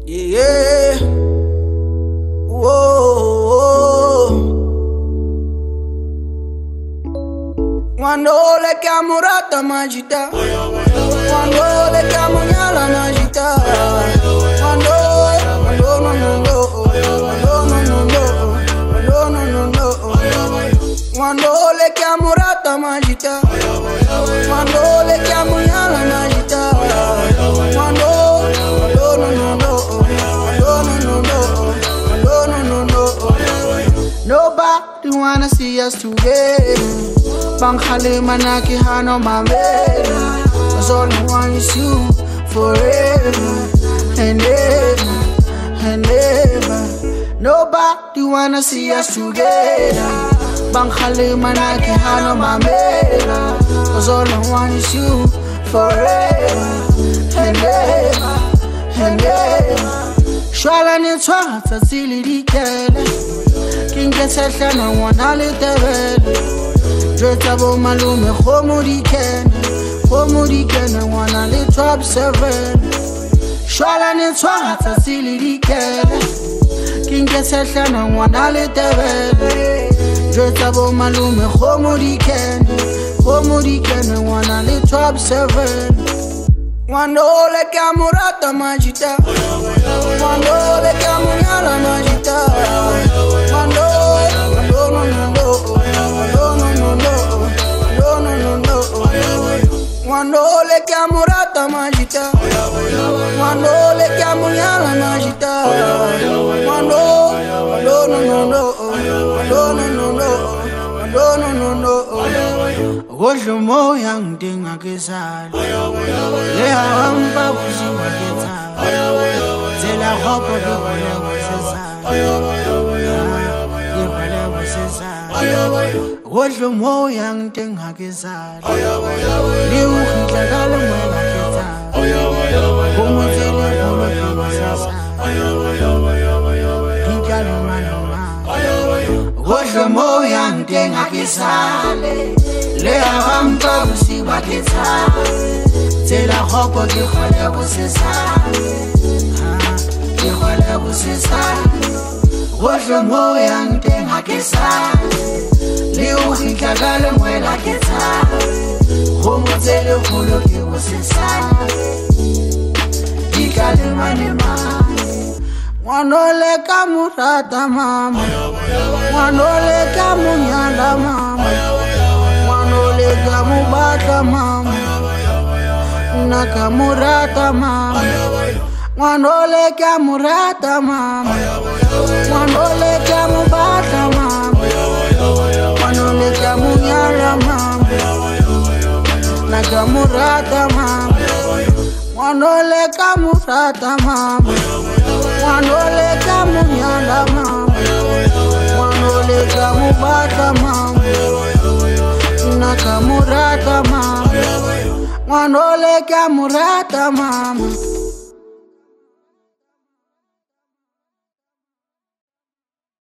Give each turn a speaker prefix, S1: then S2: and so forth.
S1: Yeah. Whoa. Quando le chiamo rata magita, quando le chiamo gnala magita, quando quando le chiamo rata magita, quando le chiamo gnala magita, quando nobody wanna see us together. Bankhale manaki hano mamela. Cause all I want is you forever and ever and ever. Nobody wanna see us together. Bankhale manaki hano mamela. Cause all I want is you forever and ever and ever. Shwala ni twata tsili dikele. Kinga sehla na ngwana le tebele. Dreta bo malume khomo dikene ngwana le top 7. Shwala ni twata tsili dikele. Kinga sehla na ngwana le tebele. Dreta bo malume khomo dikene ngwana le top 7. Quando le chiamo rata magita, quando le chiamo gnala magita, quando le chiamo rata magita, quando le chiamo gnala magita, Godlo mo yang dinga kesal le hamba buziwa keta zela hopo do wala wasesa ye wala wasesa Godlo mo yang dinga kesal le ukhitla kala mwela keta kumuzele bolo wasesa ngikalo manoma Godlo mo yang dinga kesal le hamba buziwa keta zela hopo di khole busesa di khole busesa Godlo mo yang dinga kesal le ukhitla kala mwela keta kumuzele bolo busesa ngikalo manoma Wanole kamurata mama, wanole kamunyala mama, wanole kamubata mama, nakamurata mama, wanole kamurata mama, wanole kamubata mama, wanole kamunyala mama, nakamurata mama, wanole kamurata mama. Wanole kamunyala mama, wanole kamubata mama, nakamurata mama, wanole kamurata mama.